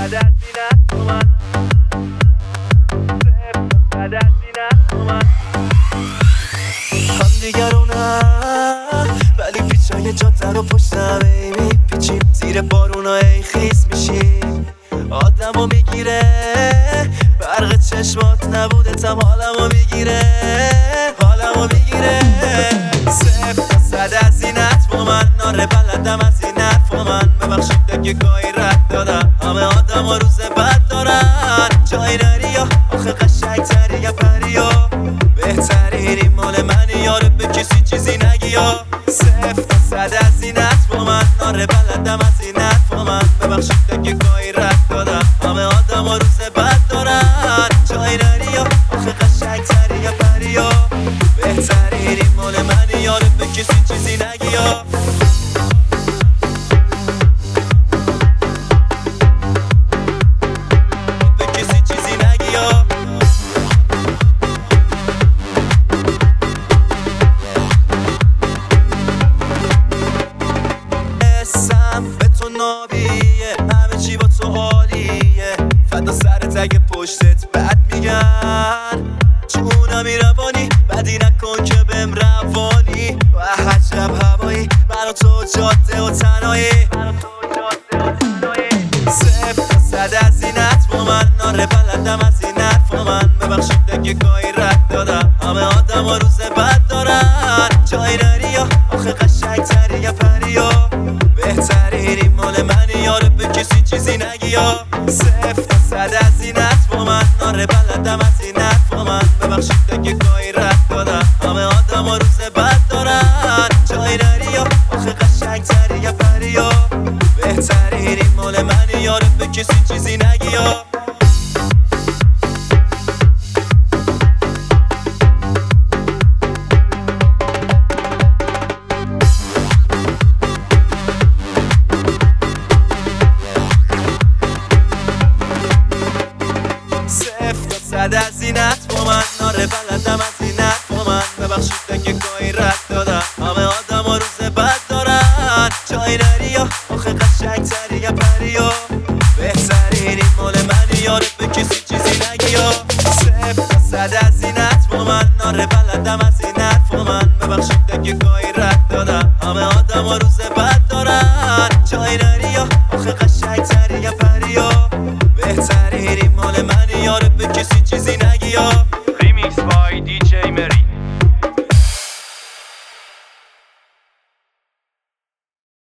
صد از زینت با من، صد از زینت با من. هم دیگرونم ولی پیچای جاده رو پشتم ای میپیچیم، زیر بارونا ای خیس میشیم. آدمو میگیره برق چشمات، نبودتم حالمو میگیره، حالمو میگیره. صفر تا صد از زینت با من، ناره بلدم از این حرفا من. ببخشید اگه گاهی رد دادم، همه آدم ها روز بد دارن. جایی نری یا آخه قشنگ تری یا پری یا بهترین، این مال منی یاره، به کسی چیزی نگی یا. صفر تا صد از زینت با من، ناره بلدم از این حرفا من. ببخشید اگه گاهی رد دادم، همه آدم ها روز بد دارن. جایی نری یا آخه قشنگ تری یا پری یا بهترین، این مال منی یاره، به کسی چیزی نگی یا. به تو نابیه، همه چی با تو عالیه. فدا سرت اگه پشتت بد میگن، جونمی روانی بدی نکن که بهم روانی. و عجب هوایی من و تو جاده و تنهایی. صفر تا صد از زینت با من، ناره بلدم از این حرفا من. ببخشید اگه گاهی رد دادم، همه آدم ها روز بد دارن. جایی نری یا آخه قشنگ تری یا پری یا بهترین، این مال منی یاره، به کسی چیزی نگی یا. صفر تا صد از زینت با من، ناره بلدم از این حرفا من. ببخشید اگه گاهی رد دادم، همه آدم ها روز بد دارن. جایی نری یا آخه قشنگ تری یا پری یا بهترین، این مال منی یاره، به کسی چیزی نگی یا. صد از زینت با من، ناره بلدم از این حرفا من. ببخشید اگه گاهی رد دادم، همه آدم ها روز بد دارن. جایی نری یا آخه قشنگ تری یا پری یا بهترین، این مال منی یاره، به کسی چیزی نگی یا. صفر تا صد از زینت با من، ناره بلدم از این حرفا من. ببخشید اگه گاهی رد دادم، همه آدم ها روز